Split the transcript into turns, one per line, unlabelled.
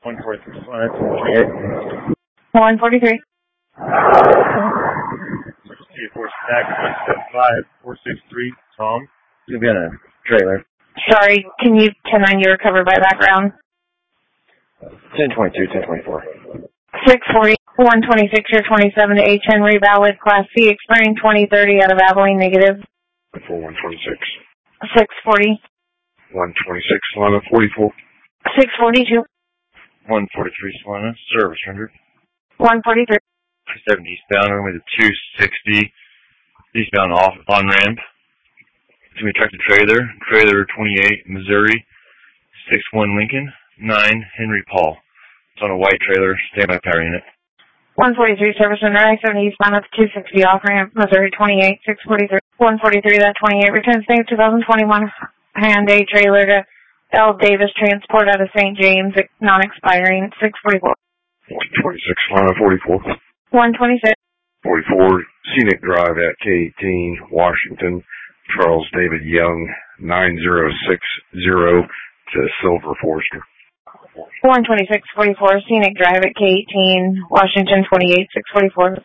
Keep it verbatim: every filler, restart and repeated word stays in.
one forty-three, twenty-eight.
one forty-three.
Force attack, one seven five, four six three, Tom. He's going to be on a trailer.
Sorry, can you ten ninety recover by background?
ten twenty-two, ten twenty-four.
six forty, one twenty-six or twenty-seven to H. Henry, valid, Class C, expiring twenty thirty out of Abilene, negative.
four one twenty-six.
six forty.
one twenty-six, Solana forty-four.
six forty-two.
one forty-three, Solana, service rendered.
one forty-three.
seventy eastbound, we're with a two sixty eastbound off on ramp. It's going to be tractor trailer, trailer twenty-eight, Missouri, six one Lincoln, nine Henry Paul. It's on a white trailer, standby power unit.
one forty-three, service under I seventy eastbound at two sixty off ramp, Missouri twenty-eight, six forty-three. one forty-three, that twenty-eight, returns May twenty twenty-one Hyundai trailer to L. Davis Transport out of Saint James, non-expiring, six forty-four.
one twenty-six, Solana forty-four.
one twenty-six.
forty-four, Scenic Drive at K eighteen, Washington, Charles David Young, nine zero six zero to Silver Forester.
one twenty-six forty-four, Scenic Drive at K eighteen, Washington twenty-eight, six forty-four.